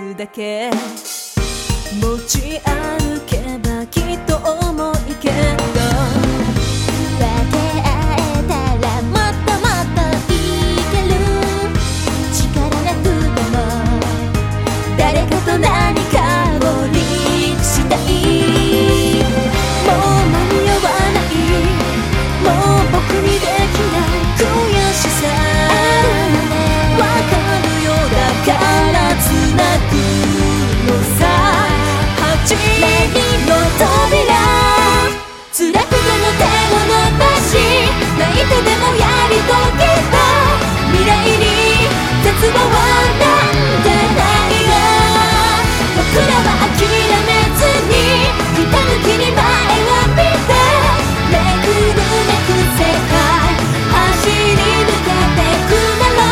るだけ持ち歩けばきっと重いけど分け合えたらもっともっといける力なくても誰かと何かをリーチしたいもう間に合わないもう僕にできない悔しさわかるよだから繋ぐのさ8人の扉辛くても手を伸ばし泣いてでもやり遂げた未来に絶望なんてないよ僕らは諦めずにひたむきに前を見てめくるめく世界走り抜けてくなら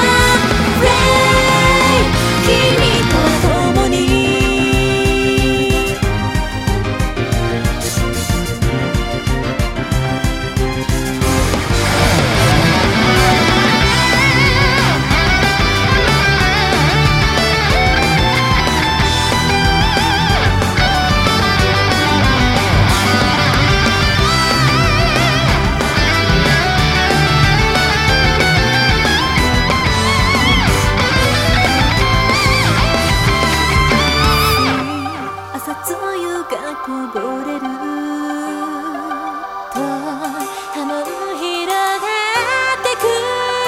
Ray 君と共にこぼれると葉の広がってく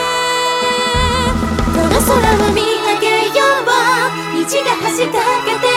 この空を見上げよう虹が走りかけて